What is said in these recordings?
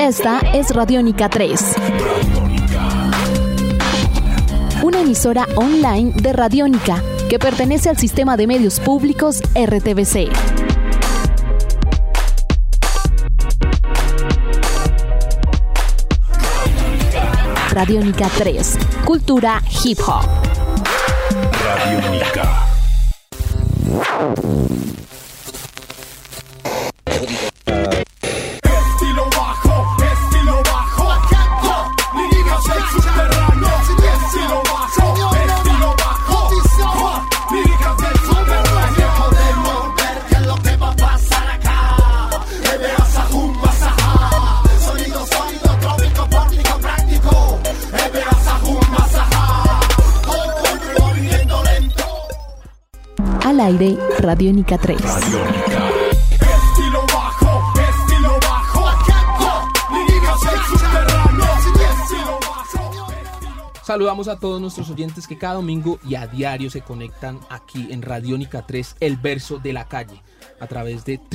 Esta es Radiónica 3. Una emisora online de Radiónica que pertenece al sistema de medios públicos RTVC. Radiónica 3, cultura hip hop. Radiónica. Estilo bajo, líricas del subterráneo. Estilo bajo, líricas del subterráneo. Podemos ver qué es lo que va a pasar acá. Verás a Humbasaja, sonido trópico, pórtico, práctico. Verás a Humbasaja, con movimiento lento. Al aire, Radiónica 3. Radiónica. Estilo bajo, líricas del subterráneo. Estilo bajo. Saludamos a todos nuestros oyentes que cada domingo y a diario se conectan aquí en Radiónica 3, el verso de la calle, a través de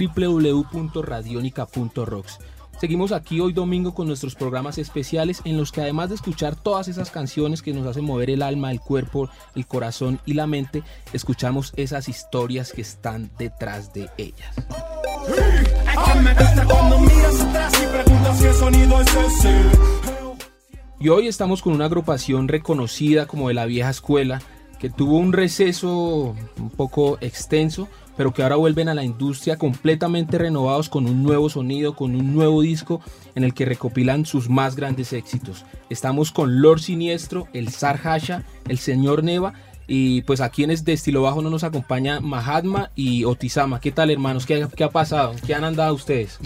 www.radionica.rocks. Seguimos aquí hoy domingo con nuestros programas especiales en los que, además de escuchar todas esas canciones que nos hacen mover el alma, el cuerpo, el corazón y la mente, escuchamos esas historias que están detrás de ellas. Me gusta cuando miras atrás y preguntas si el sonido es ese. Y hoy estamos con una agrupación reconocida como de la vieja escuela, que tuvo un receso un poco extenso, pero que ahora vuelven a la industria completamente renovados con un nuevo sonido, con un nuevo disco en el que recopilan sus más grandes éxitos. Estamos con Lord Siniestro, el Zar Hasha, el Señor Neva, y pues aquí en de Estilo Bajo nos acompaña Mahatma y Otisama. ¿Qué tal, hermanos? ¿Qué ha pasado? ¿Qué han andado ustedes?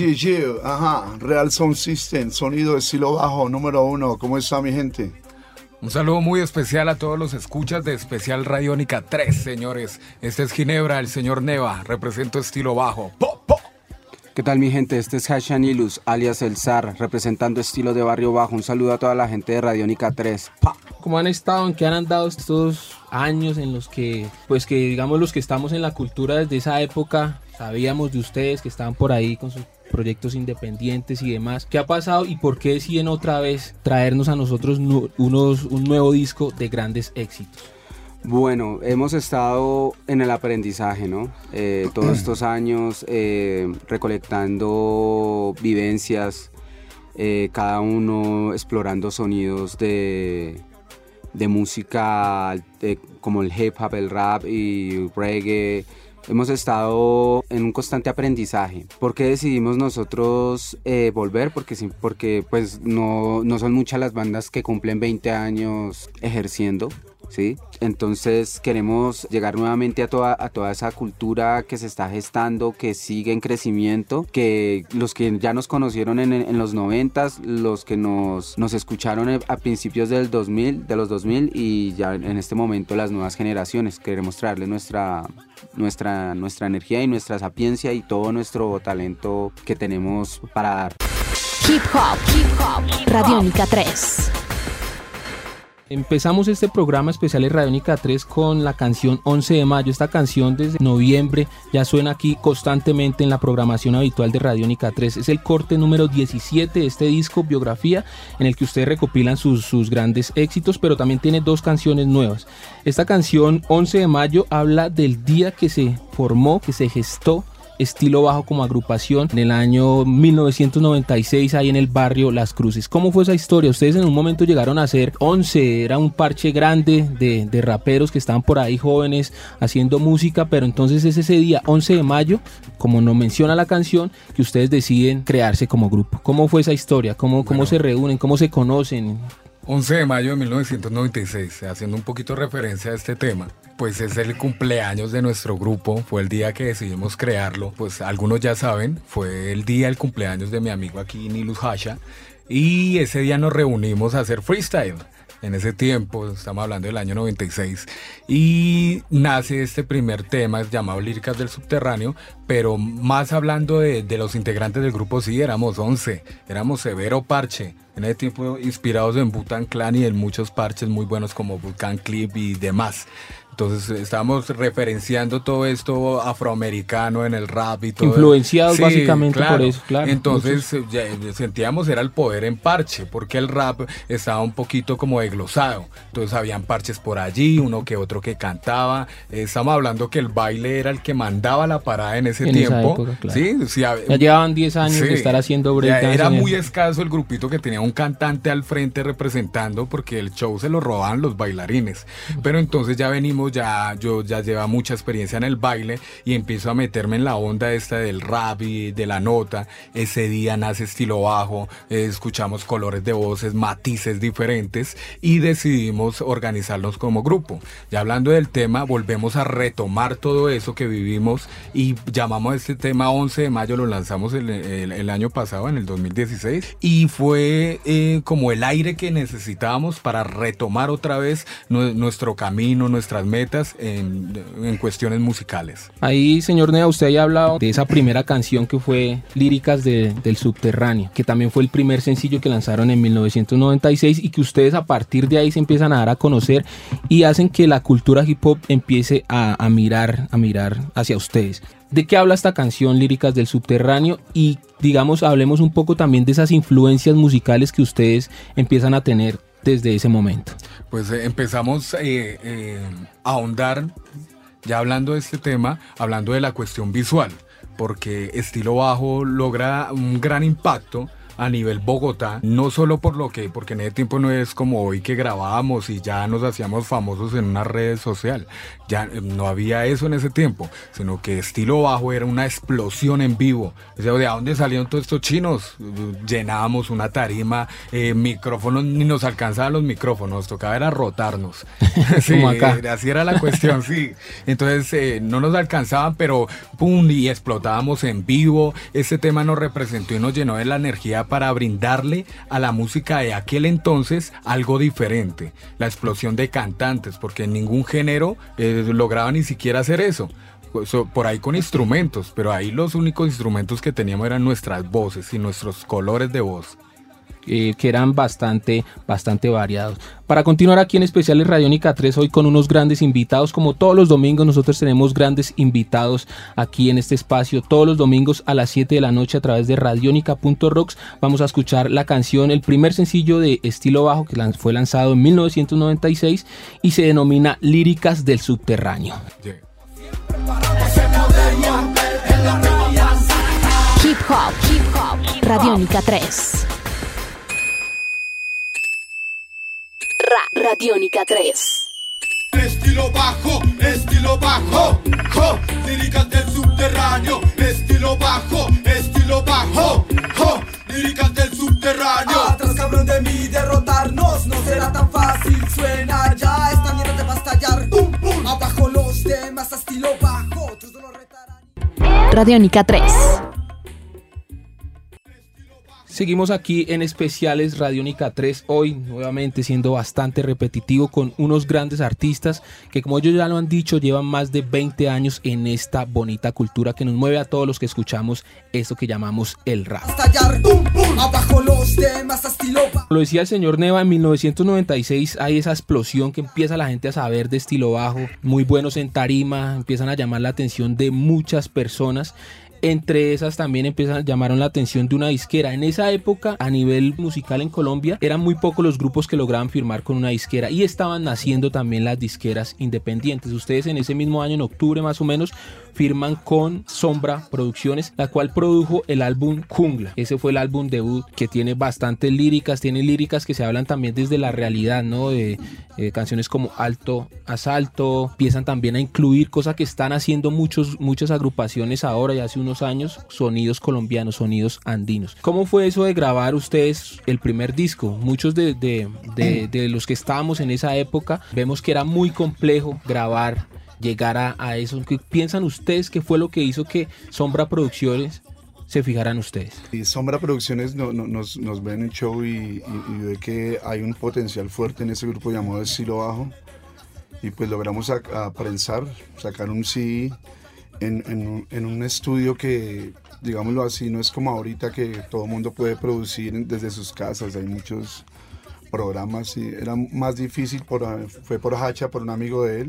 Real Sound System, sonido Estilo Bajo, número 1. ¿Cómo está mi gente? Un saludo muy especial a todos los escuchas de Especial Radiónica 3, señores. Este es Ginebra, el señor Neva, represento Estilo Bajo. ¡Po, po! ¿Qué tal, mi gente? Este es Hashan Ilus, alias El Zar, representando estilo de Barrio Bajo. Un saludo a toda la gente de Radiónica 3. ¡Pa! ¿Cómo han estado? ¿En qué han andado estos años en los que, pues que digamos los que estamos en la cultura desde esa época, sabíamos de ustedes que estaban por ahí con sus proyectos independientes y demás? ¿Qué ha pasado y por qué deciden otra vez traernos a nosotros un nuevo disco de grandes éxitos? Bueno, hemos estado en el aprendizaje, ¿no? Todos estos años recolectando vivencias, cada uno explorando sonidos de música como el hip hop, el rap y reggae. Hemos estado en un constante aprendizaje. ¿Por qué decidimos nosotros volver? Porque pues no son muchas las bandas que cumplen 20 años ejerciendo, ¿sí? Entonces queremos llegar nuevamente a toda esa cultura que se está gestando, que sigue en crecimiento, que los que ya nos conocieron en los 90s, los que nos escucharon a principios de los 2000 y ya en este momento las nuevas generaciones. Queremos traerles nuestra energía y nuestra sapiencia y todo nuestro talento que tenemos para dar. Hip Hop, Radiónica 3. Empezamos este programa especial de Radiónica 3 con la canción 11 de mayo. Esta canción desde noviembre ya suena aquí constantemente en la programación habitual de Radiónica 3. Es el corte número 17 de este disco biografía en el que ustedes recopilan sus grandes éxitos, pero también tiene dos canciones nuevas. Esta canción 11 de mayo habla del día que se formó, que se gestó Estilo Bajo como agrupación en el año 1996 ahí en el barrio Las Cruces. ¿Cómo fue esa historia? Ustedes en un momento llegaron a ser 11, era un parche grande de raperos que estaban por ahí jóvenes haciendo música, pero entonces es ese día 11 de mayo, como nos menciona la canción, que ustedes deciden crearse como grupo. ¿Cómo fue esa historia? ¿Cómo se reúnen? ¿Cómo se conocen? 11 de mayo de 1996, haciendo un poquito referencia a este tema, pues es el cumpleaños de nuestro grupo, fue el día que decidimos crearlo, pues algunos ya saben, fue el día del cumpleaños de mi amigo aquí, Nilus Hasha, y ese día nos reunimos a hacer freestyle. En ese tiempo, estamos hablando del año 96, y nace este primer tema llamado Líricas del Subterráneo, pero más hablando de los integrantes del grupo, sí, éramos 11, éramos Severo Parche, en ese tiempo inspirados en Wu-Tang Clan y en muchos parches muy buenos como Vulcan Clip y demás. Entonces estábamos referenciando todo esto afroamericano en el rap y todo. Influenciados Sí, básicamente claro. por eso, claro. Entonces ya sentíamos era el poder en parche, porque el rap estaba un poquito como desglosado. Entonces habían parches por allí, uno que otro que cantaba. Estamos hablando que el baile era el que mandaba la parada en ese En esa tiempo. época, claro. Sí, sí, Ya llevaban 10 años sí. de estar haciendo Ya breakdance. era en el- muy escaso el grupito que tenía un cantante al frente representando, porque el show se lo robaban los bailarines. Pero entonces ya venimos, yo ya lleva mucha experiencia en el baile y empiezo a meterme en la onda esta del rap y de la nota. Ese día nace Estilo Bajo, escuchamos colores de voces, matices diferentes y decidimos organizarnos como grupo. Ya hablando del tema, volvemos a retomar todo eso que vivimos y llamamos a este tema 11 de mayo, lo lanzamos el año pasado, en el 2016, y fue como el aire que necesitábamos para retomar otra vez nuestro camino, nuestras metas en cuestiones musicales. Ahí, señor Neva, usted había hablado de esa primera canción que fue Líricas del Subterráneo, que también fue el primer sencillo que lanzaron en 1996 y que ustedes a partir de ahí se empiezan a dar a conocer y hacen que la cultura hip hop empiece a mirar hacia ustedes. ¿De qué habla esta canción, Líricas del Subterráneo? Y digamos, hablemos un poco también de esas influencias musicales que ustedes empiezan a tener desde ese momento. Pues empezamos a ahondar, ya hablando de este tema, hablando de la cuestión visual, porque Estilo Bajo logra un gran impacto a nivel Bogotá, no solo porque en ese tiempo no es como hoy que grabábamos y ya nos hacíamos famosos en una red social, ya no había eso en ese tiempo, sino que Estilo Bajo era una explosión en vivo. O sea, ¿de dónde salieron todos estos chinos? Llenábamos una tarima, micrófonos, ni nos alcanzaban los micrófonos, tocaba era rotarnos. Sí, Como acá. Así era la cuestión, sí. Entonces no nos alcanzaban, pero pum, y explotábamos en vivo. Este tema nos representó y nos llenó de la energía para brindarle a la música de aquel entonces algo diferente. La explosión de cantantes, porque en ningún género lograba ni siquiera hacer eso. Por ahí con instrumentos, pero ahí los únicos instrumentos que teníamos eran nuestras voces y nuestros colores de voz. Que eran bastante variados. Para continuar aquí en Especiales Radiónica 3, hoy con unos grandes invitados, como todos los domingos nosotros tenemos grandes invitados aquí en este espacio, todos los domingos a las 7 de la noche a través de radionica.rocks. Vamos a escuchar la canción, el primer sencillo de Estilo Bajo, que fue lanzado en 1996 y se denomina Líricas del Subterráneo. Yeah. Hip Hop, Radiónica 3. Radiónica 3. Estilo bajo, jo, líricas del subterráneo. Estilo bajo, jo, líricas del subterráneo. Atrás cabrón de mí, derrotarnos no será tan fácil. Suena ya, esta mierda te va a estallar. Pum, pum. Abajo los demás a estilo bajo, tus no lo retarán. Radiónica 3. Seguimos aquí en Especiales Radiónica 3, hoy nuevamente siendo bastante repetitivo con unos grandes artistas que, como ellos ya lo han dicho, llevan más de 20 años en esta bonita cultura que nos mueve a todos los que escuchamos esto que llamamos el rap. Estallar, pum, pum. Abajo los demás a estilo bajo. Lo decía el señor Neva, en 1996 hay esa explosión que empieza la gente a saber de Estilo Bajo, muy buenos en tarima, empiezan a llamar la atención de muchas personas. Entre esas también llamaron la atención de una disquera. En esa época, a nivel musical en Colombia, eran muy pocos los grupos que lograban firmar con una disquera y estaban naciendo también las disqueras independientes. Ustedes en ese mismo año, en octubre más o menos, firman con Sombra Producciones, la cual produjo el álbum Jungla. Ese fue el álbum debut, que tiene bastantes líricas, tiene líricas que se hablan también desde la realidad, ¿no? De canciones como Alto Asalto, empiezan también a incluir cosas que están haciendo muchas agrupaciones ahora y hace unos años, sonidos colombianos, sonidos andinos. ¿Cómo fue eso de grabar ustedes el primer disco? Muchos de los que estábamos en esa época vemos que era muy complejo grabar, llegar a eso. ¿Qué piensan ustedes que fue lo que hizo que Sombra Producciones se fijaran ustedes? Y Sombra Producciones nos ve en el show y ve que hay un potencial fuerte en ese grupo llamado Estilo Bajo, y pues logramos a prensar, sacar un CD en un estudio que, digámoslo así, no es como ahorita que todo el mundo puede producir desde sus casas. Hay muchos programas y era más difícil, fue por Hacha, por un amigo de él,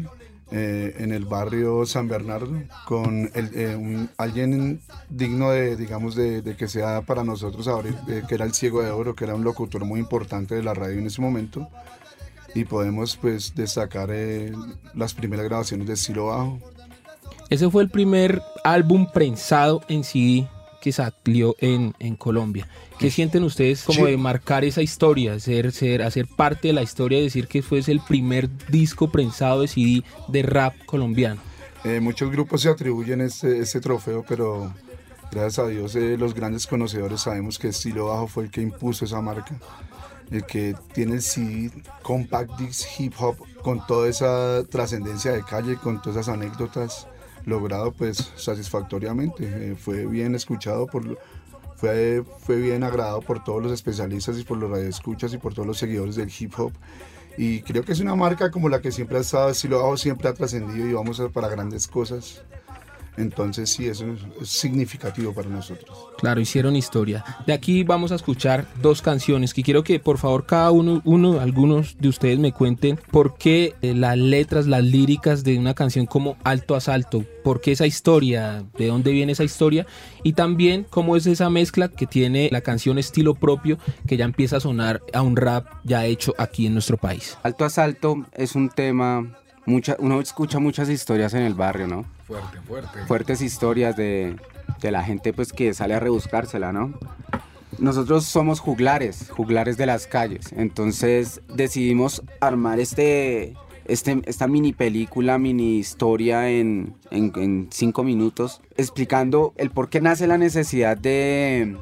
en el barrio San Bernardo, con alguien digno de, digamos, de que sea para nosotros ahora, que era el Ciego de Oro, que era un locutor muy importante de la radio en ese momento, y podemos pues destacar las primeras grabaciones de Estilo Bajo. Ese fue el primer álbum prensado en CD que salió en Colombia. ¿Qué sienten ustedes como de marcar esa historia, hacer parte de la historia y decir que fue el primer disco prensado de CD de rap colombiano? Muchos grupos se atribuyen este trofeo, pero gracias a Dios los grandes conocedores sabemos que Estilo Bajo fue el que impuso esa marca, el que tiene el CD Compact Disc Hip Hop con toda esa trascendencia de calle, con todas esas anécdotas, logrado pues satisfactoriamente. Fue bien escuchado, fue bien agradado por todos los especialistas y por los radioescuchas y por todos los seguidores del hip hop, y creo que es una marca como la que siempre ha estado. Estilo Bajo siempre ha trascendido y vamos para grandes cosas. Entonces sí, eso es significativo para nosotros. Claro, hicieron historia. De aquí vamos a escuchar dos canciones que quiero que por favor cada algunos de ustedes me cuenten por qué las letras, las líricas de una canción como Alto Asalto, por qué esa historia, de dónde viene esa historia, y también cómo es esa mezcla que tiene la canción Estilo Propio, que ya empieza a sonar a un rap ya hecho aquí en nuestro país. Alto Asalto es un tema, uno escucha muchas historias en el barrio, ¿no? Fuertes historias de la gente pues que sale a rebuscársela, ¿no? Nosotros somos juglares de las calles, entonces decidimos armar esta mini película, mini historia en 5 minutos, explicando el por qué nace la necesidad de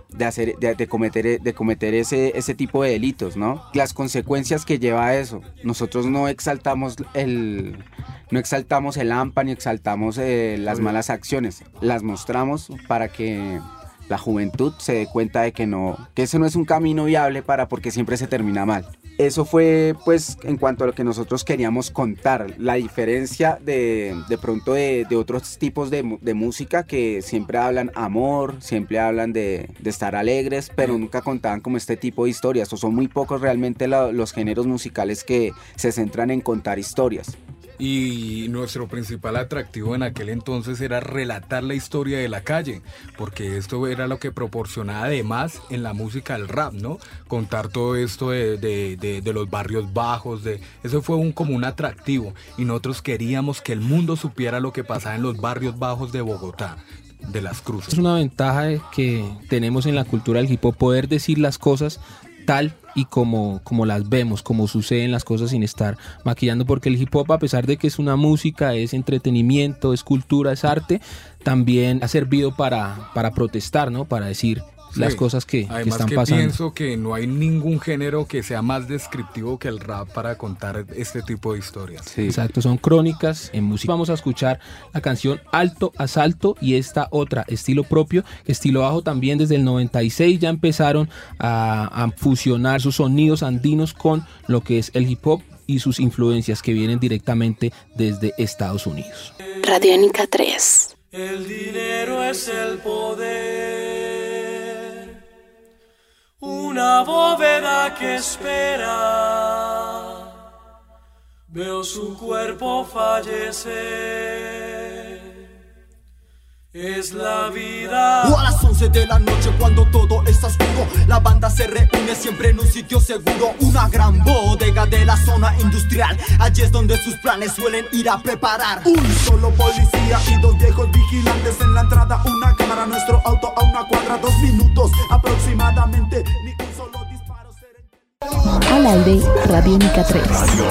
cometer ese tipo de delitos, ¿no? Las consecuencias que lleva a eso. Nosotros no exaltamos el AMPA ni exaltamos las malas acciones, las mostramos para que la juventud se dé cuenta de que ese no es un camino viable porque siempre se termina mal. Eso fue pues en cuanto a lo que nosotros queríamos contar, la diferencia de pronto de otros tipos de música que siempre hablan amor, siempre hablan de estar alegres, pero nunca contaban como este tipo de historias, o son muy pocos realmente los géneros musicales que se centran en contar historias. Y nuestro principal atractivo en aquel entonces era relatar la historia de la calle, porque esto era lo que proporcionaba además en la música del rap, ¿no? Contar todo esto de los barrios bajos, eso fue como un atractivo, y nosotros queríamos que el mundo supiera lo que pasaba en los barrios bajos de Bogotá, de Las Cruces. Es una ventaja que tenemos en la cultura del hip hop, poder decir las cosas tal y como las vemos, como suceden las cosas sin estar maquillando, porque el hip hop, a pesar de que es una música, es entretenimiento, es cultura, es arte, también ha servido para protestar, ¿no? Para decir las cosas que están pasando. Además que pienso que no hay ningún género que sea más descriptivo que el rap para contar este tipo de historias. Sí. Exacto, son crónicas en música. Vamos a escuchar la canción Alto Asalto y esta otra, Estilo Propio. Estilo Bajo también desde el 96 ya empezaron a fusionar sus sonidos andinos con lo que es el hip hop y sus influencias que vienen directamente desde Estados Unidos. Radiónica 3. El dinero es el poder. Una bóveda que espera, veo su cuerpo fallecer. Es la vida. O a las 11 de la noche cuando todo está oscuro, la banda se reúne siempre en un sitio seguro. Una gran bodega de la zona industrial, allí es donde sus planes suelen ir a preparar. Un solo policía y 2 viejos vigilantes en la entrada. Una cámara, nuestro auto a una cuadra, 2 minutos aproximadamente. Ni un solo disparo será. Al aire, Radiónica 3.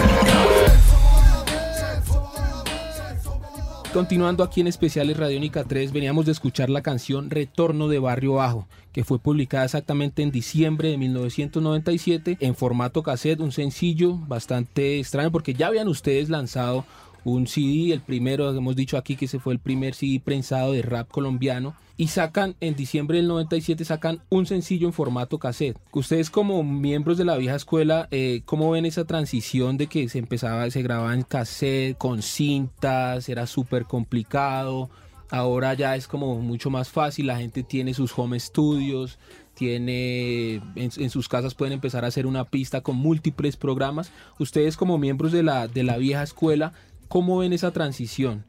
Continuando aquí en Especiales Radiónica 3, veníamos de escuchar la canción Retorno de Barrio Bajo, que fue publicada exactamente en diciembre de 1997 en formato cassette, un sencillo bastante extraño porque ya habían ustedes lanzado un CD, el primero, hemos dicho aquí que ese fue el primer CD prensado de rap colombiano, y sacan en diciembre del 97 sacan un sencillo en formato cassette. Ustedes como miembros de la vieja escuela, ¿cómo ven esa transición de que se grababa en cassette, con cintas, era súper complicado? Ahora ya es como mucho más fácil, la gente tiene sus home studios, en sus casas pueden empezar a hacer una pista con múltiples programas. Ustedes como miembros de la vieja escuela, ¿Cómo ven esa transición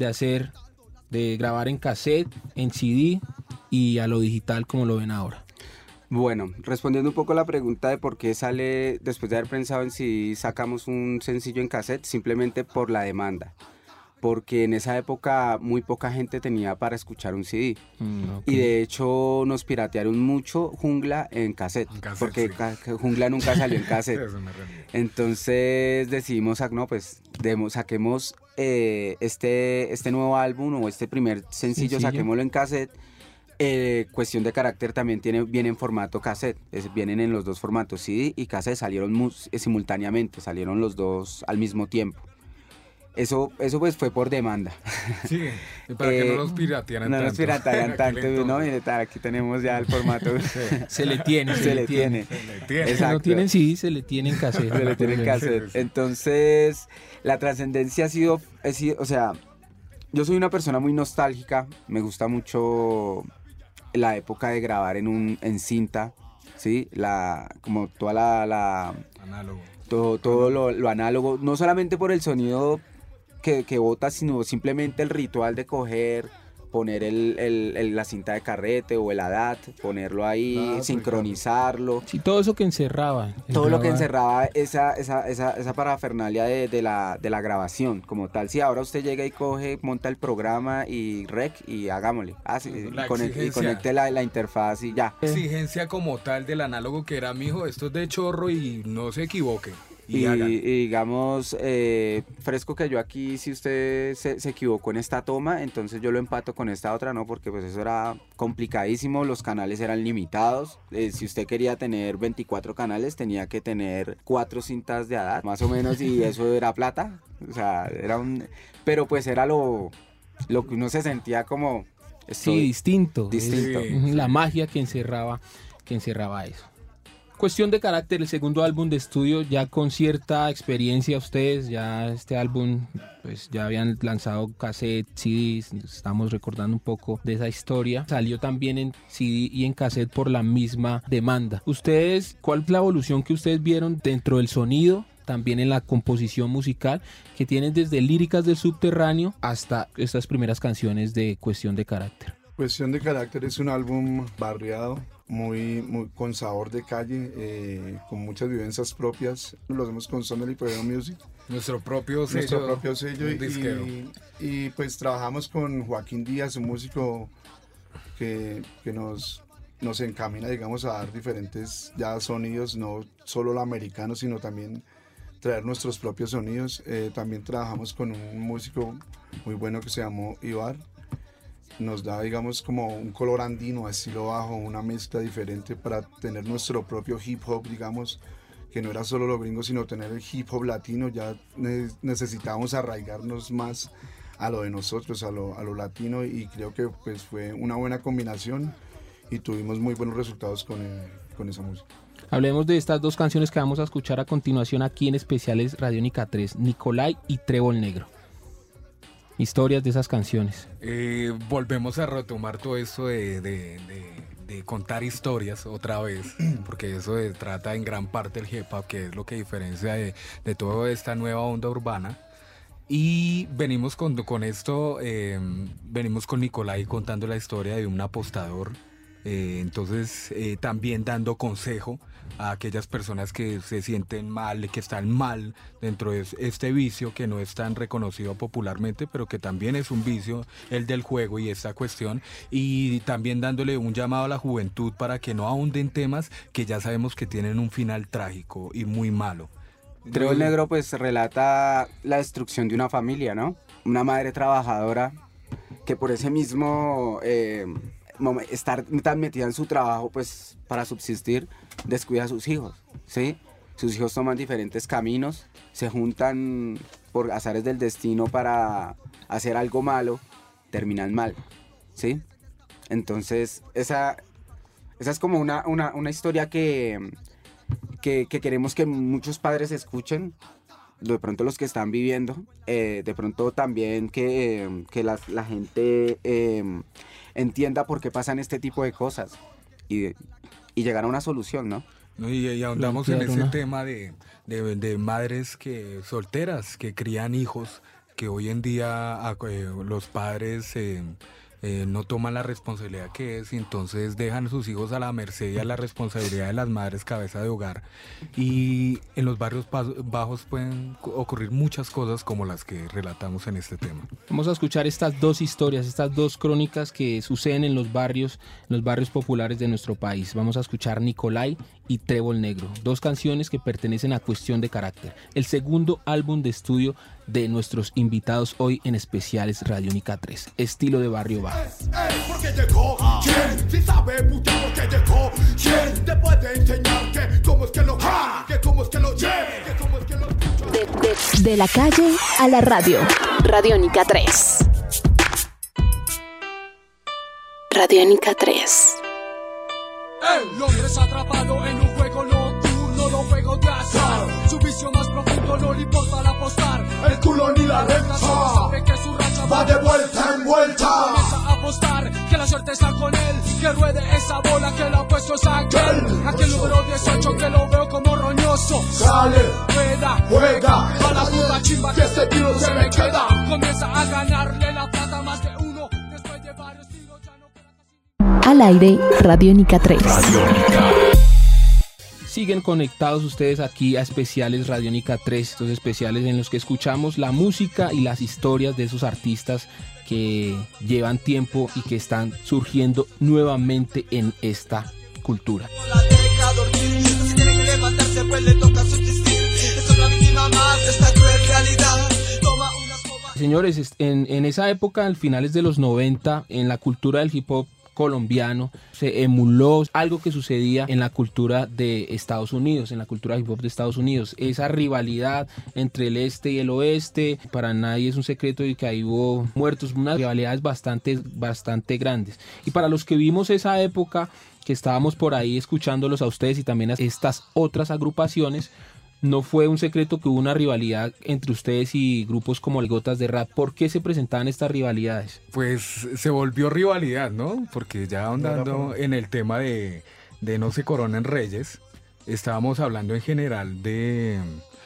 de grabar en cassette, en CD y a lo digital como lo ven ahora? Bueno, respondiendo un poco a la pregunta de por qué sale, después de haber pensado en si sacamos un sencillo en cassette, simplemente por la demanda. Porque en esa época muy poca gente tenía para escuchar un CD. Okay. Y de hecho nos piratearon mucho Jungla en cassette. Porque sí. Jungla nunca salió en cassette. Entonces decidimos, no, pues saquemos este nuevo álbum o este primer sencillo, saquémoslo en cassette. Cuestión de Carácter también viene en formato cassette, vienen en los dos formatos, CD y cassette, salieron simultáneamente, salieron los dos al mismo tiempo. Eso pues fue por demanda. Sí, para que no los piratearan tanto. No los piratearan tanto, no, mire, aquí tenemos ya el formato. Sí. Se le tiene. Exacto. No tienen CD, se le tiene en cassette. Se le tiene en cassette. Entonces, la trascendencia ha sido, o sea, yo soy una persona muy nostálgica, me gusta mucho la época de grabar en cinta, ¿sí? Como toda la análogo. Todo lo análogo, no solamente por el sonido que bota, sino simplemente el ritual de coger, poner la cinta de carrete o el ADAT, ponerlo ahí, sincronizarlo. Sí, todo eso que encerraba. Todo lo que encerraba esa parafernalia de la grabación como tal. Si ahora usted llega y coge, monta el programa y rec y hagámosle. Y conecte la interfaz y ya. Exigencia como tal del análogo que era, mijo, esto es de chorro y no se equivoque. Y digamos, fresco que yo aquí, si usted se equivocó en esta toma, entonces yo lo empato con esta otra, ¿no? Porque pues eso era complicadísimo, los canales eran limitados. Si usted quería tener 24 canales, tenía que tener 4 cintas de ADAT, más o menos, y eso era plata. O sea, pero pues era lo que uno se sentía como... distinto. Sí. La magia que encerraba eso. Cuestión de Carácter, el segundo álbum de estudio, ya con cierta experiencia ustedes, ya este álbum, pues ya habían lanzado cassette, CDs, estamos recordando un poco de esa historia, salió también en CD y en cassette por la misma demanda. Ustedes, ¿cuál es la evolución que ustedes vieron dentro del sonido, también en la composición musical, que tienen desde Líricas del Subterráneo hasta estas primeras canciones de Cuestión de Carácter? Cuestión de Carácter es un álbum barriado, muy con sabor de calle, con muchas vivencias propias. Lo hacemos con Sonel y Pedro Music. Nuestro propio sello y pues trabajamos con Joaquín Díaz, un músico que nos encamina, digamos, a dar diferentes ya sonidos, no solo lo americano, sino también traer nuestros propios sonidos. También trabajamos con un músico muy bueno que se llamó Ibar. Nos da, digamos, como un color andino, estilo bajo, una mezcla diferente para tener nuestro propio hip hop, digamos, que no era solo lo gringo, sino tener el hip hop latino. Ya necesitábamos arraigarnos más a lo de nosotros, a lo latino, y creo que pues fue una buena combinación y tuvimos muy buenos resultados con esa música. Hablemos de estas dos canciones que vamos a escuchar a continuación aquí en Especiales Radiónica 3, Nicolai y Trébol Negro. Historias de esas canciones. Volvemos a retomar todo esto de contar historias otra vez, porque eso trata en gran parte el hip hop, que es lo que diferencia de toda esta nueva onda urbana. Y venimos con esto, venimos con Nicolai contando la historia de un apostador. Entonces también dando consejo a aquellas personas que se sienten mal, que están mal dentro de este vicio que no es tan reconocido popularmente, pero que también es un vicio, el del juego y esta cuestión, y también dándole un llamado a la juventud para que no ahonden temas que ya sabemos que tienen un final trágico y muy malo. Trébol Negro pues relata la destrucción de una familia, ¿no? Una madre trabajadora que por ese mismo... estar tan metida en su trabajo pues para subsistir, descuida a sus hijos, ¿sí? Sus hijos toman diferentes caminos, se juntan por azares del destino para hacer algo malo, terminan mal, ¿sí? Entonces esa es como una historia que queremos que muchos padres escuchen, de pronto los que están viviendo, de pronto también que la gente entienda por qué pasan este tipo de cosas y llegar a una solución, ¿no? Y ahondamos en ese tema de madres solteras que crían hijos que hoy en día los padres no toman la responsabilidad que es, y entonces dejan a sus hijos a la merced y a la responsabilidad de las madres cabeza de hogar, y en los barrios bajos pueden ocurrir muchas cosas como las que relatamos en este tema. Vamos a escuchar estas dos historias, estas dos crónicas que suceden en los barrios populares de nuestro país. Vamos a escuchar Nicolai y Trébol Negro, dos canciones que pertenecen a Cuestión de Carácter, el segundo álbum de estudio de nuestros invitados hoy en Especiales Radiónica 3, estilo de barrio bajo. Porque llegó, ¿quién? Si sabe mucho por qué llegó, ¿quién? Te puede enseñar que cómo es que lo que cómo es que lo que cómo es que lo de la calle a la radio, Radiónica 3. Radiónica 3. El hombre es atrapado en un juego nocturno, los juegos de azar. Su vicio más profundo no le importa al apostar. el culo ni la recta. Sabe que su racha Va de vuelta en vuelta. Comienza a apostar que la suerte está con él, que ruede esa bola que la ha puesto es aquel número 18 que lo veo como roñoso. Sale, juega, a la pura chimba que este tiro se me queda. Comienza a ganarle la plata más de uno. Después de varios tiros ya no queda casi. Al aire, Radiónica 3. Siguen conectados ustedes aquí a Especiales Radiónica 3, estos especiales en los que escuchamos la música y las historias de esos artistas que llevan tiempo y que están surgiendo nuevamente en esta cultura. La deja dormir, si quiere levantarse pues le toca subsistir. Es una víctima más de esta cruel realidad. Toma unas copas. Señores, en esa época, al finales de los 90, en la cultura del hip hop colombiano se emuló algo que sucedía en la cultura de Estados Unidos, en la cultura hip hop de Estados Unidos, esa rivalidad entre el este y el oeste. Para nadie es un secreto de que ahí hubo muertos, unas rivalidades bastante grandes, y para los que vimos esa época, que estábamos por ahí escuchándolos a ustedes y también a estas otras agrupaciones, no fue un secreto que hubo una rivalidad entre ustedes y grupos como el Gotas de Rap. ¿Por qué se presentaban estas rivalidades? Pues se volvió rivalidad, ¿no? Porque ya ahondando en el tema de No se coronen reyes, estábamos hablando en general del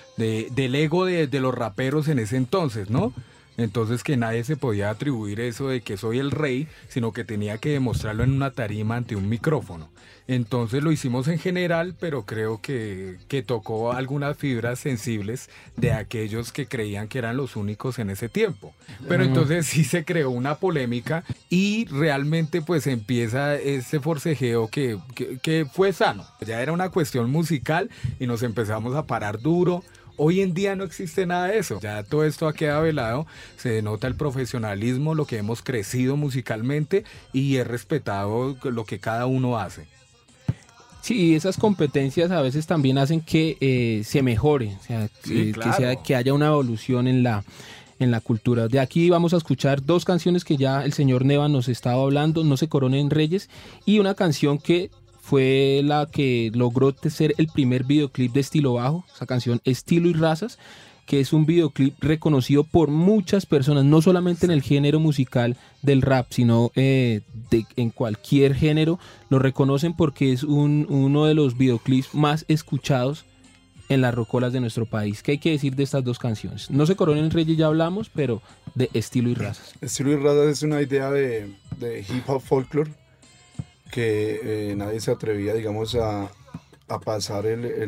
ego de los raperos en ese entonces, ¿no? Entonces que nadie se podía atribuir eso de que soy el rey, sino que tenía que demostrarlo en una tarima ante un micrófono. Entonces lo hicimos en general, pero creo que tocó algunas fibras sensibles de aquellos que creían que eran los únicos en ese tiempo. Pero entonces sí se creó una polémica y realmente pues empieza ese forcejeo que fue sano. Ya era una cuestión musical y nos empezamos a parar duro. Hoy en día no existe nada de eso, ya todo esto ha quedado velado, se denota el profesionalismo, lo que hemos crecido musicalmente y es respetado lo que cada uno hace. Sí, esas competencias a veces también hacen que se mejore, o sea, Sí, claro. que haya una evolución en la cultura. De aquí vamos a escuchar dos canciones que ya el señor Neva nos estaba hablando, No se coronen reyes, y una canción que fue la que logró ser el primer videoclip de Estilo Bajo, esa canción Estilo y Razas, que es un videoclip reconocido por muchas personas, no solamente en el género musical del rap, sino en cualquier género, lo reconocen porque es uno de los videoclips más escuchados en las rocolas de nuestro país. ¿Qué hay que decir de estas dos canciones? No se coronen reyes, ya hablamos, pero de Estilo y Razas. Estilo y Razas es una idea de hip hop folklore que nadie se atrevía, digamos, a pasar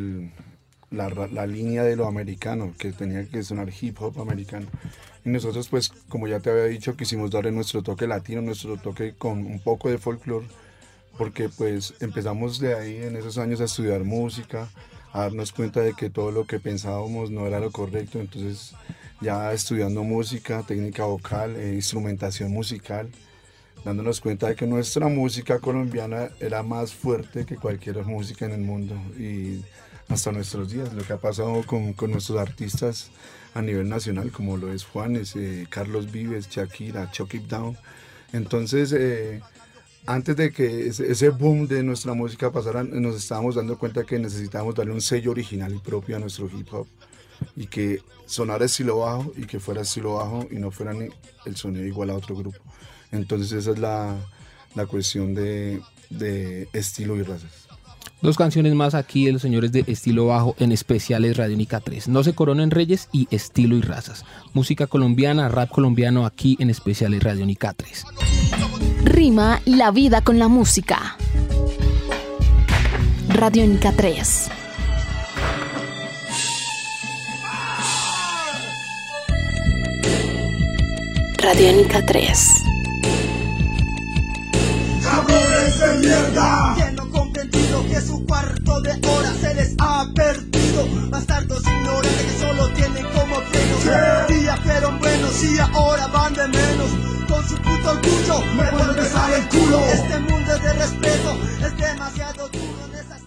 la línea de lo americano, que tenía que sonar hip hop americano. Y nosotros, pues, como ya te había dicho, quisimos darle nuestro toque latino, nuestro toque con un poco de folclore, porque pues empezamos de ahí en esos años a estudiar música, a darnos cuenta de que todo lo que pensábamos no era lo correcto. Entonces ya estudiando música, técnica vocal, instrumentación musical, dándonos cuenta de que nuestra música colombiana era más fuerte que cualquier música en el mundo, y hasta nuestros días, lo que ha pasado con nuestros artistas a nivel nacional, como lo es Juanes, Carlos Vives, Shakira, Chuck It Down. Entonces, antes de que ese boom de nuestra música pasara, nos estábamos dando cuenta que necesitábamos darle un sello original y propio a nuestro hip hop, y que sonara estilo bajo, y que fuera estilo bajo, y no fuera ni el sonido igual a otro grupo. Entonces esa es la cuestión de Estilo y Razas. Dos canciones más aquí de los señores de Estilo Bajo en Especiales Radiónica 3. No se coronen reyes y Estilo y razas. Música colombiana, rap colombiano aquí en Especiales Radiónica 3. Rima la vida con la música. Radiónica 3. Radiónica 3. ¡Cabrones de mierda! Que no comprendido que su cuarto de hora se les ha perdido. Bastardos ignorantes que solo tienen como freno. Día fueron buenos y ahora van de menos. Con su puto orgullo me vuelve a besar el culo. Este mundo de respeto es demasiado duro en esas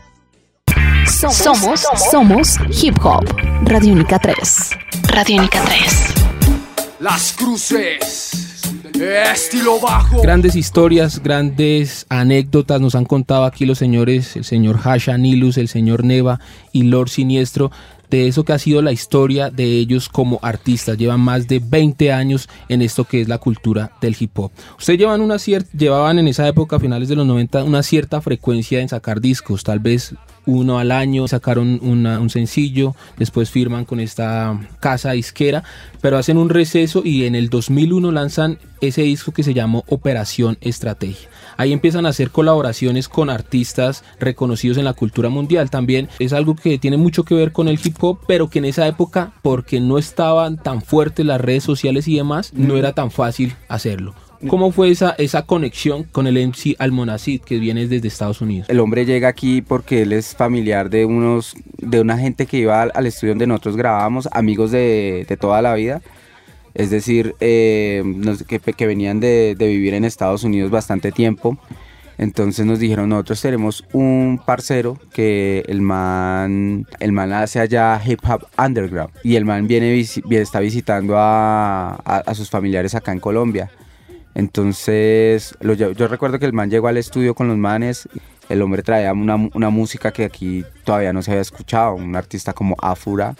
caras que Somos Hip Hop. Radiónica 3. Radiónica 3. Las Cruces. Estilo Bajo. Grandes historias, grandes anécdotas nos han contado aquí los señores, el señor Hasha, Nilus, el señor Neva y Lord Siniestro, de eso que ha sido la historia de ellos como artistas. Llevan más de 20 años en esto que es la cultura del hip hop. Ustedes llevaban en esa época, a finales de los 90, una cierta frecuencia en sacar discos, tal vez uno al año, sacaron un sencillo, después firman con esta casa disquera, pero hacen un receso y en el 2001 lanzan ese disco que se llamó Operación Estrategia. Ahí empiezan a hacer colaboraciones con artistas reconocidos en la cultura mundial. También es algo que tiene mucho que ver con el hip hop, pero que en esa época, porque no estaban tan fuertes las redes sociales y demás, no era tan fácil hacerlo. ¿Cómo fue esa conexión con el MC Almonacid, que viene desde Estados Unidos? El hombre llega aquí porque él es familiar de una gente que iba al estudio donde nosotros grabábamos, amigos de toda la vida. Es decir, que venían de vivir en Estados Unidos bastante tiempo. Entonces nos dijeron, nosotros tenemos un parcero que el man hace allá hip hop underground. Y el man está visitando a sus familiares acá en Colombia. Entonces yo recuerdo que el man llegó al estudio con los manes. El hombre traía una música que aquí todavía no se había escuchado. Un artista como Afura,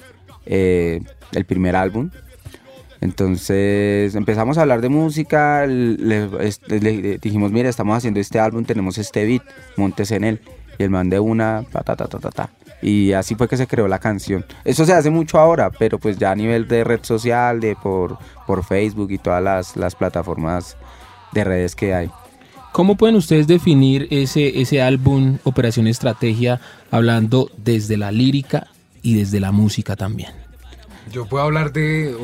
el primer álbum. Entonces empezamos a hablar de música, le dijimos, mira, estamos haciendo este álbum, tenemos este beat, montes en él. Y el man de una, ta. Y así fue que se creó la canción. Eso se hace mucho ahora, pero pues ya a nivel de red social, por Facebook y todas las plataformas de redes que hay. ¿Cómo pueden ustedes definir ese álbum Operación Estrategia, hablando desde la lírica y desde la música también? Yo puedo hablar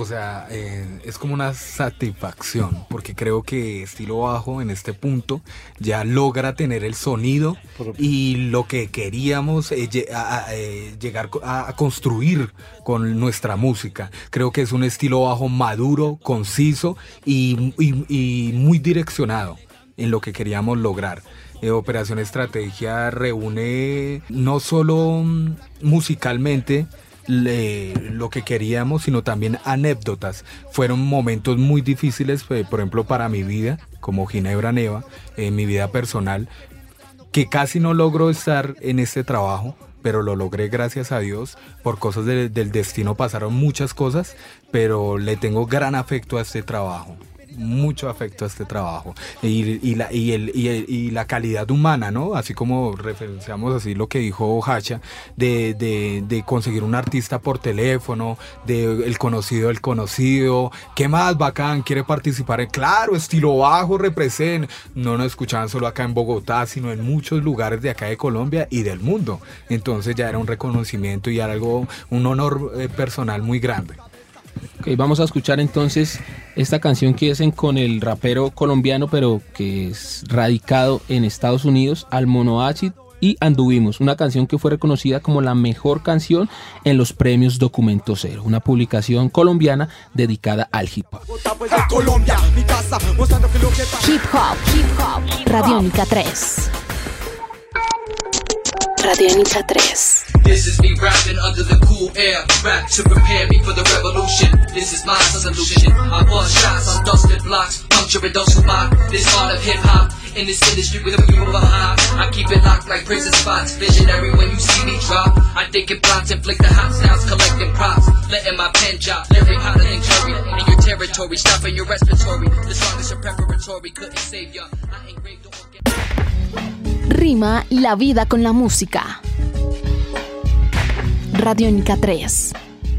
es como una satisfacción, porque creo que Estilo Bajo en este punto ya logra tener el sonido y lo que queríamos llegar a construir con nuestra música. Creo que es un Estilo Bajo maduro, conciso y muy direccionado en lo que queríamos lograr. Operación Estrategia reúne no solo musicalmente lo que queríamos, sino también anécdotas. Fueron momentos muy difíciles, por ejemplo, para mi vida, como Ginebra Neva, en mi vida personal, que casi no logro estar en este trabajo, pero lo logré gracias a Dios. Por cosas del destino pasaron muchas cosas, pero le tengo gran afecto a este trabajo. Mucho afecto a este trabajo y la calidad humana, ¿no? Así como referenciamos así lo que dijo Hacha de conseguir un artista por teléfono, de el conocido del conocido. ¿Qué más bacán? ¿Quiere participar? Claro, Estilo Bajo representa. No nos escuchaban solo acá en Bogotá, sino en muchos lugares de acá de Colombia y del mundo. Entonces ya era un reconocimiento y era un honor personal muy grande. Ok, vamos a escuchar entonces esta canción que hacen con el rapero colombiano, pero que es radicado en Estados Unidos, Almonacid, y Anduvimos, una canción que fue reconocida como la mejor canción en los premios Documento Cero, una publicación colombiana dedicada al hip hop. Hip hop, Radiónica 3. Radiónica 3. This is me rapping under the cool air. Rap to prepare me for the revolution. This is my solution. I bust shots on dusted blocks, puncturing those who mock this art of hip hop. In this industry with a view of a high, I keep it locked like prison spots. Visionary when you see me drop. I think it plots, inflict the hot sounds, collecting props. Letting my pen drop, lyric hotter than curry. In your territory, stopping your respiratory. The song is your preparatory, couldn't save ya. I engraved the rima la vida con la música. Radiónica 3.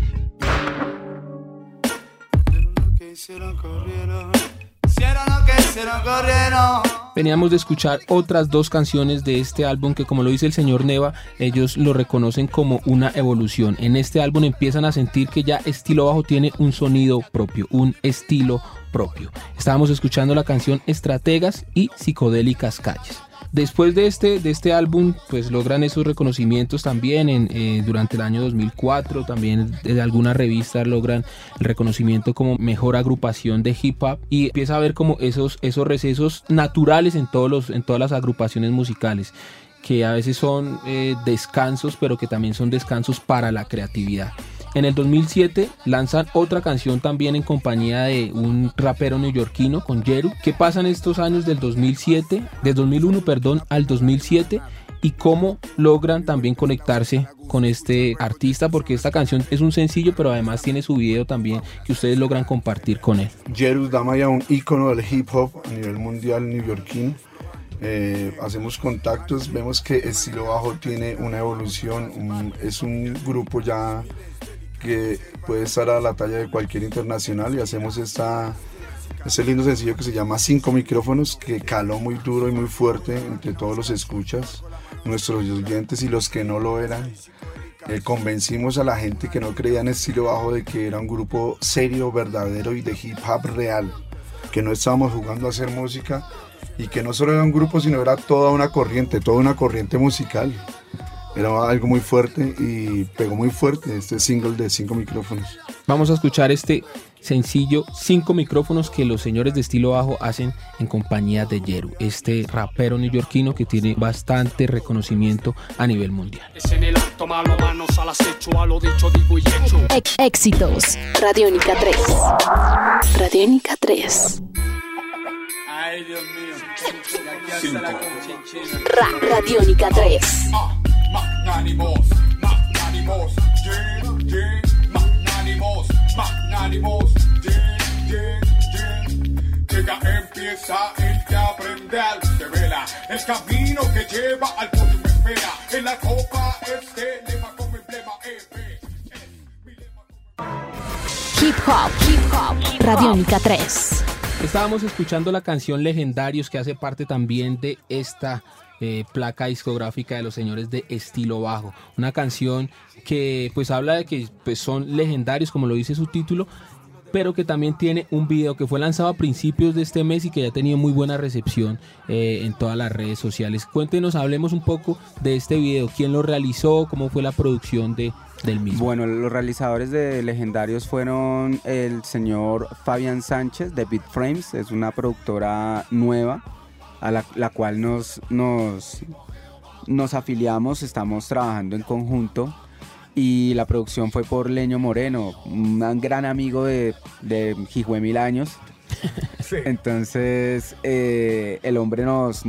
Veníamos de escuchar otras dos canciones de este álbum que, como lo dice el señor Neva, ellos lo reconocen como una evolución. En este álbum empiezan a sentir que ya Estilo Bajo tiene un sonido propio, un estilo propio. Estábamos escuchando la canción Estrategas y Psicodélicas Calles. Después de este álbum, pues logran esos reconocimientos también durante el año 2004, también de algunas revistas logran el reconocimiento como mejor agrupación de hip hop, y empieza a haber como esos recesos naturales en todas las agrupaciones musicales, que a veces son descansos, pero que también son descansos para la creatividad. En el 2007 lanzan otra canción también en compañía de un rapero neoyorquino, con Jeru. ¿Qué pasa en estos años del 2001 al 2007? Y cómo logran también conectarse con este artista, porque esta canción es un sencillo, pero además tiene su video también que ustedes logran compartir con él. Jeru Damaya, un ícono del hip hop a nivel mundial neoyorquino. Hacemos contactos, vemos que Estilo Bajo tiene una evolución, es un grupo ya que puede estar a la talla de cualquier internacional, y hacemos este lindo sencillo que se llama 5 micrófonos, que caló muy duro y muy fuerte entre todos los escuchas, nuestros oyentes y los que no lo eran. Convencimos a la gente que no creía en Estilo Bajo de que era un grupo serio, verdadero y de hip hop real, que no estábamos jugando a hacer música, y que no solo era un grupo, sino era toda una corriente musical. Era algo muy fuerte y pegó muy fuerte este single de 5 micrófonos. Vamos a escuchar este sencillo 5 micrófonos que los señores de Estilo Bajo hacen en compañía de Jeru, este rapero neoyorquino que tiene bastante reconocimiento a nivel mundial. Éxitos. Radiónica 3. Radiónica 3. Ay, Dios mío. Radiónica 3. Magnánimos, llega, empieza el a aprender, se vela el camino que lleva al podio me espera, en la copa lema como emblema Hip Hop, Radiónica 3. Estábamos escuchando la canción Legendarios, que hace parte también de esta placa discográfica de los señores de Estilo Bajo, una canción que pues habla de que pues son legendarios, como lo dice su título, pero que también tiene un video que fue lanzado a principios de este mes y que ya ha tenido muy buena recepción en todas las redes sociales. Cuéntenos, hablemos un poco de este video, quién lo realizó, cómo fue la producción del mismo. Bueno, los realizadores de Legendarios fueron el señor Fabián Sánchez de Beat Frames, es una productora nueva a la cual nos afiliamos, estamos trabajando en conjunto, y la producción fue por Leño Moreno, un gran amigo de Jijue Mil Años. Sí. Entonces el hombre nos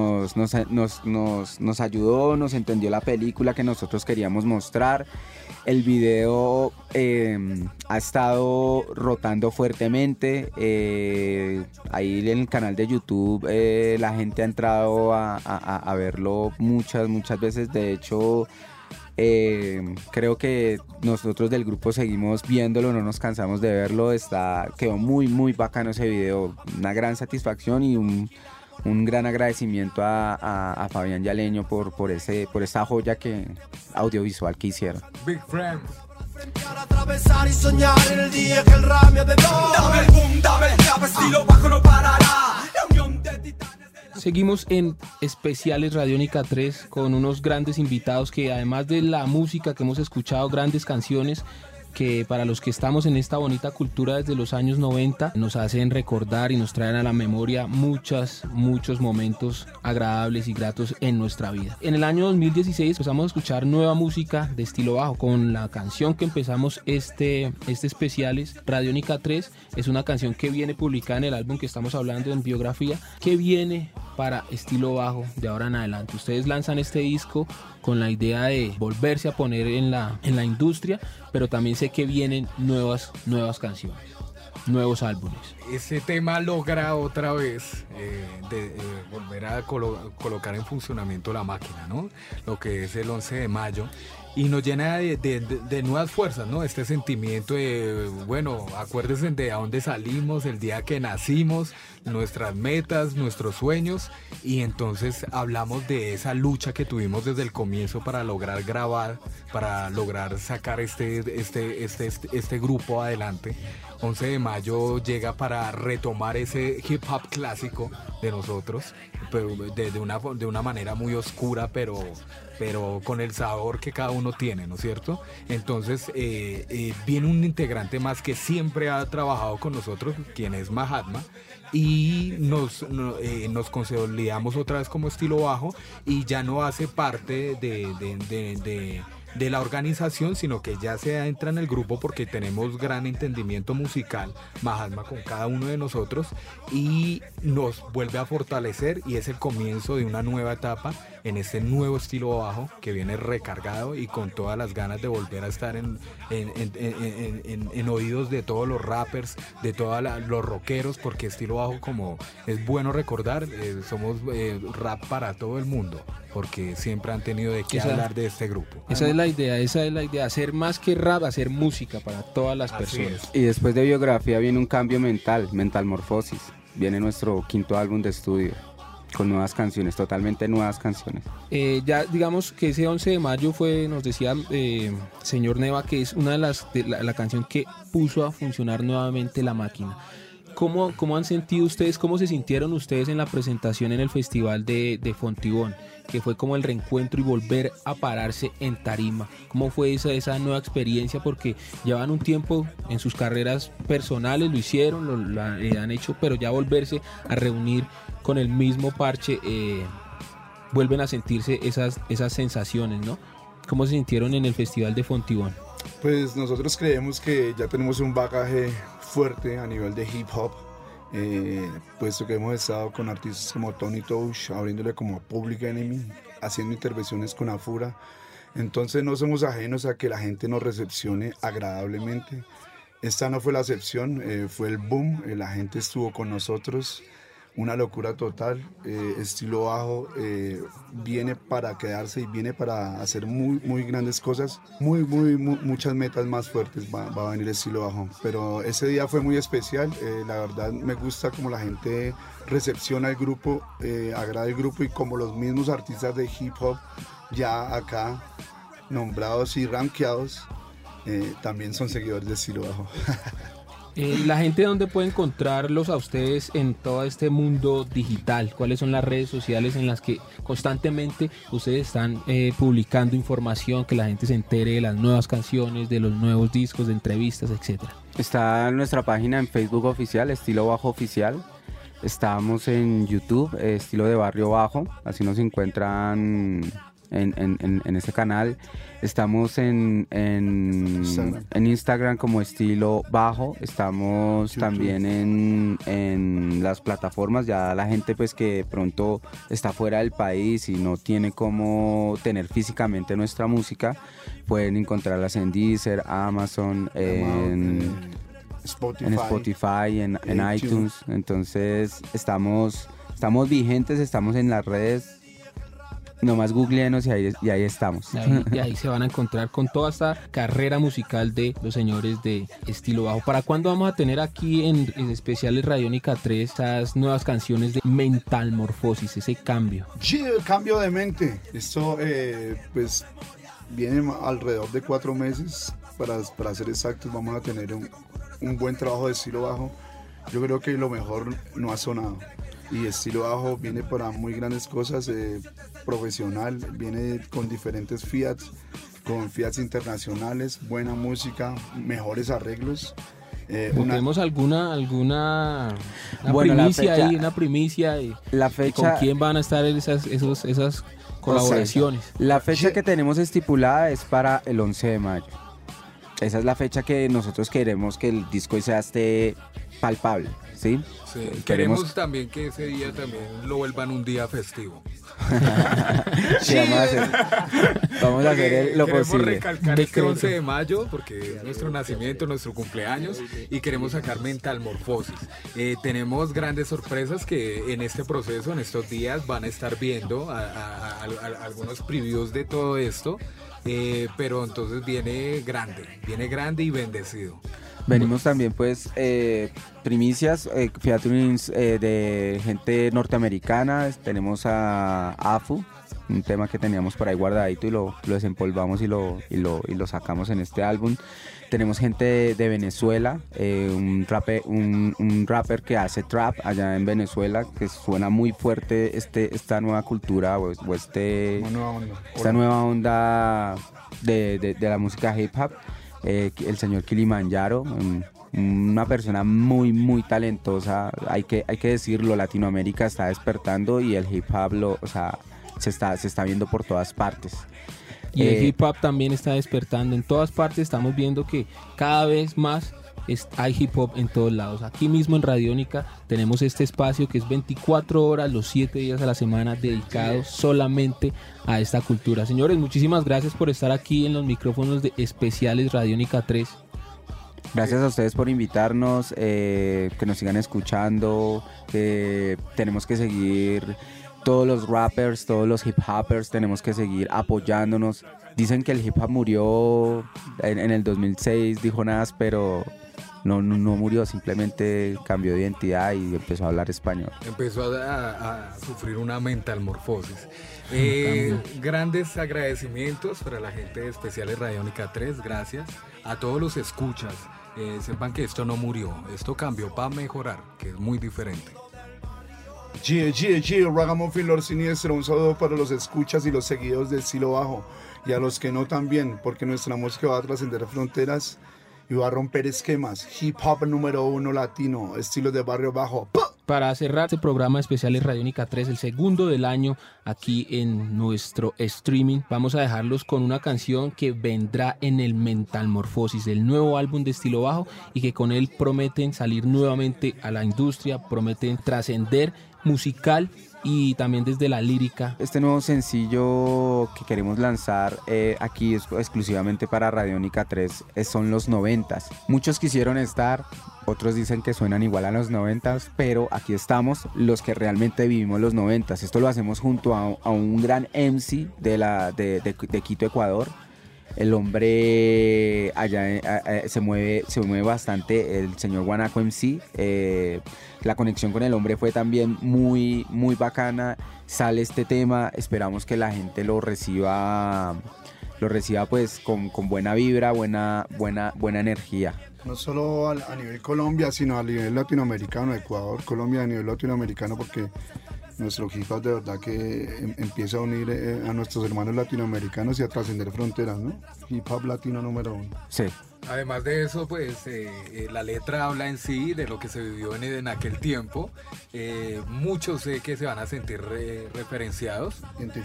ayudó, nos entendió la película que nosotros queríamos mostrar. El video ha estado rotando fuertemente. Ahí en el canal de YouTube la gente ha entrado a verlo muchas veces. De hecho, creo que nosotros del grupo seguimos viéndolo, no nos cansamos de verlo. Quedó muy bacano ese video, una gran satisfacción y un gran agradecimiento a Fabián Yaleño por esa joya audiovisual que hicieron. Big Friend. Atravesar y soñar en el día que el rap me adentó. Dame el boom, dame el rap, Estilo Bajo no parará. La unión de titanes. Seguimos en especiales Radiónica 3 con unos grandes invitados que, además de la música que hemos escuchado, grandes canciones que para los que estamos en esta bonita cultura desde los años 90 nos hacen recordar y nos traen a la memoria muchos momentos agradables y gratos en nuestra vida. En el año 2016 empezamos a escuchar nueva música de Estilo Bajo con la canción que empezamos este especiales Radiónica 3. Es una canción que viene publicada en el álbum que estamos hablando, en Biografía, que viene para Estilo Bajo de ahora en adelante. Ustedes lanzan este disco con la idea de volverse a poner en la industria, pero también sé que vienen nuevas canciones. nuevos álbumes. Ese tema logra otra vez volver a colocar en funcionamiento la máquina, ¿no? Lo que es el 11 de mayo. Y nos llena de nuevas fuerzas, ¿no? Este sentimiento de, bueno, acuérdense de a dónde salimos, el día que nacimos, nuestras metas, nuestros sueños. Y entonces hablamos de esa lucha que tuvimos desde el comienzo para lograr grabar, para lograr sacar este grupo adelante. 11 de mayo llega para retomar ese hip hop clásico de nosotros, pero de una manera muy oscura, pero con el sabor que cada uno tiene, ¿no es cierto? Entonces viene un integrante más que siempre ha trabajado con nosotros, quien es Mahatma, y nos consolidamos otra vez como Estilo Bajo, y ya no hace parte de la organización, sino que ya se entra en el grupo porque tenemos gran entendimiento musical, Mahatma, con cada uno de nosotros, y nos vuelve a fortalecer, y es el comienzo de una nueva etapa en este nuevo Estilo Bajo que viene recargado y con todas las ganas de volver a estar en oídos de todos los rappers, de todos los rockeros, porque Estilo Bajo, como es bueno recordar, somos rap para todo el mundo, porque siempre han tenido de qué hablar de este grupo. Esa es la idea, hacer más que rap, hacer música para todas las personas. Y después de Biografía viene un cambio mental, Metamorfosis. Viene nuestro 5º álbum de estudio, con nuevas canciones, totalmente nuevas canciones. Ya digamos que ese 11 de mayo fue, nos decía señor Neva, que es una de la canción que puso a funcionar nuevamente la máquina. ¿Cómo han sentido ustedes, cómo se sintieron ustedes en la presentación en el festival de Fontibón, que fue como el reencuentro y volver a pararse en tarima? ¿Cómo fue esa nueva experiencia? Porque llevan un tiempo en sus carreras personales, lo hicieron, lo han hecho, pero ya volverse a reunir con el mismo parche, vuelven a sentirse esas sensaciones, ¿no? ¿Cómo se sintieron en el festival de Fontibón? Pues nosotros creemos que ya tenemos un bagaje fuerte a nivel de hip hop, puesto que hemos estado con artistas como Tony Touch, abriéndole como Public Enemy, haciendo intervenciones con Afura. Entonces no somos ajenos a que la gente nos recepcione agradablemente. Esta no fue la excepción, fue el boom, la gente estuvo con nosotros, una locura total. Estilo Bajo viene para quedarse y viene para hacer muy grandes cosas, muchas metas más fuertes va a venir Estilo Bajo, pero ese día fue muy especial. La verdad me gusta como la gente recepciona el grupo, agrada el grupo, y como los mismos artistas de hip hop ya acá nombrados y rankeados también son seguidores de Estilo Bajo. La gente, ¿dónde puede encontrarlos a ustedes en todo este mundo digital? ¿Cuáles son las redes sociales en las que constantemente ustedes están publicando información, que la gente se entere de las nuevas canciones, de los nuevos discos, de entrevistas, etcétera? Está en nuestra página en Facebook oficial, Estilo Bajo Oficial. Estamos en YouTube, Estilo de Barrio Bajo, así nos encuentran en este canal. Estamos en Instagram como Estilo Bajo. Estamos YouTube. También en las plataformas. Ya la gente pues que pronto está fuera del país y no tiene cómo tener físicamente nuestra música, pueden encontrarlas en Deezer, Amazon, en Spotify, en iTunes. Entonces estamos vigentes, estamos en las redes. Nomás googleenos y ahí estamos. Y ahí se van a encontrar con toda esta carrera musical de los señores de Estilo Bajo. ¿Para cuándo vamos a tener aquí en Especiales Radiónica 3 esas nuevas canciones de Metamorfosis, ese cambio? Sí, el cambio de mente. Esto pues viene alrededor de 4 meses. Para ser exactos, vamos a tener un buen trabajo de Estilo Bajo. Yo creo que lo mejor no ha sonado. Y Estilo Bajo viene para muy grandes cosas, profesional, viene con diferentes fiats, con fiats internacionales, buena música, mejores arreglos. ¿Tenemos alguna primicia ahí, una primicia? La fecha, ¿con quién van a estar esas colaboraciones? La fecha que tenemos estipulada es para el 11 de mayo. Esa es la fecha que nosotros queremos que el disco esté palpable, ¿sí? Sí, queremos también que ese día también lo vuelvan un día festivo. Sí, vamos a hacer lo queremos posible. Recalcar este 11 de mayo porque es nuestro nacimiento, nuestro cumpleaños y queremos sacar Metalmorfosis. Tenemos grandes sorpresas que en este proceso, en estos días, van a estar viendo algunos previews de todo esto, pero entonces viene grande y bendecido. Venimos también pues primicias, featurings de gente norteamericana. Tenemos a AFU, un tema que teníamos por ahí guardadito y lo desempolvamos y lo sacamos en este álbum. Tenemos gente de Venezuela, un rapper que hace trap allá en Venezuela, que suena muy fuerte esta nueva cultura esta nueva onda de la música hip hop. El señor Kilimanjaro, una persona muy muy talentosa, hay que decirlo. Latinoamérica está despertando y el hip hop se está viendo por todas partes. Y el hip hop también está despertando en todas partes. Estamos viendo que cada vez más hay hip hop en todos lados. Aquí mismo en Radiónica tenemos este espacio que es 24 horas los 7 días a la semana dedicado solamente a esta cultura. Señores, muchísimas gracias por estar aquí en los micrófonos de Especiales Radiónica 3. Gracias a ustedes por invitarnos, que nos sigan escuchando. Tenemos que seguir, todos los rappers, todos los hip hoppers, tenemos que seguir apoyándonos. Dicen que el hip hop murió en el 2006, dijo Nas, pero no murió, simplemente cambió de identidad y empezó a hablar español. Empezó a sufrir una metalmorfosis. Grandes agradecimientos para la gente de Especiales Radiónica 3, gracias. A todos los escuchas, sepan que esto no murió, esto cambió para mejorar, que es muy diferente. Ragamuffin Lord Siniestro, un saludo para los escuchas y los seguidores del Estilo Bajo, y a los que no también, porque nuestra música va a trascender fronteras y va a romper esquemas. Hip hop número 1 latino, estilo de barrio bajo. Para cerrar este programa Especiales Radiónica 3, el segundo del año aquí en nuestro streaming, vamos a dejarlos con una canción que vendrá en el Metalmorfosis, el nuevo álbum de Estilo Bajo, y que con él prometen salir nuevamente a la industria, prometen trascender musical y también desde la lírica. Este nuevo sencillo que queremos lanzar aquí exclusivamente para Radiónica 3 son los 90s. Muchos quisieron estar, otros dicen que suenan igual a los 90s, pero aquí estamos los que realmente vivimos los 90s. Esto lo hacemos junto a un gran MC de Quito, Ecuador. El hombre allá se mueve bastante, el señor Guanaco MC. La conexión con el hombre fue también muy, muy bacana. Sale este tema, esperamos que la gente lo reciba pues con buena vibra, buena energía. No solo a nivel Colombia, sino a nivel latinoamericano, Ecuador, Colombia, a nivel latinoamericano, porque nuestro hip hop de verdad que empieza a unir a nuestros hermanos latinoamericanos y a trascender fronteras, ¿no? Hip hop latino número 1. Sí. Además de eso, pues la letra habla en sí de lo que se vivió en aquel tiempo. Muchos sé que se van a sentir referenciados,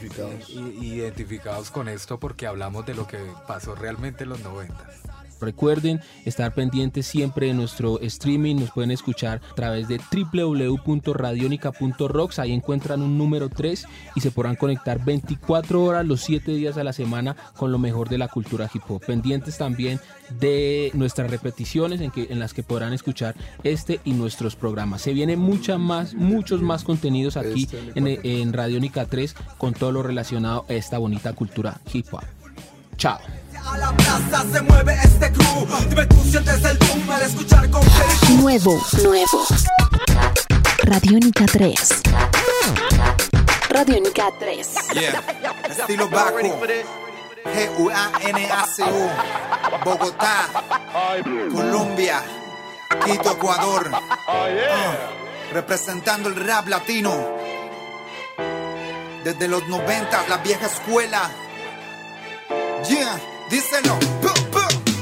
identificados con esto, porque hablamos de lo que pasó realmente en los 90. Recuerden estar pendientes siempre de nuestro streaming. Nos pueden escuchar a través de www.radionica.rocks. Ahí encuentran un número 3 y se podrán conectar 24 horas los 7 días a la semana con lo mejor de la cultura hip hop. Pendientes también de nuestras repeticiones en las que podrán escuchar este y nuestros programas. Se vienen muchos más contenidos aquí en Radiónica 3 con todo lo relacionado a esta bonita cultura hip hop. Chao. A la plaza se mueve este crew. Dime tú sientes el boom al escuchar con Nuevo. Radiónica 3. Radiónica 3. Yeah. Estilo Bajo. GUANACU. Bogotá. Colombia. Quito, Ecuador. Representando el rap latino. Desde los 90, la vieja escuela. Yeah. Díselo,